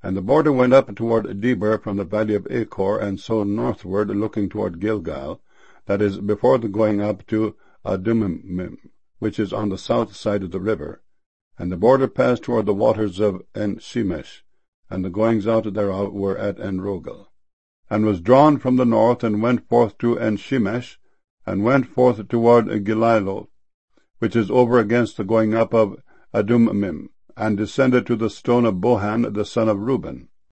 And the border went up toward Debir from the valley of Achor, and so northward, looking toward Gilgal, that is, before the going up to Adummim, which is on the south side of the river. And the border passed toward the waters of En-shemesh, and the goings out thereof were at En-rogel. And was drawn from the north, and went forth to En-shemesh, and went forth toward Gilalo, which is over against the going up of Adummim, and descended to the stone of Bohan the son of Reuben.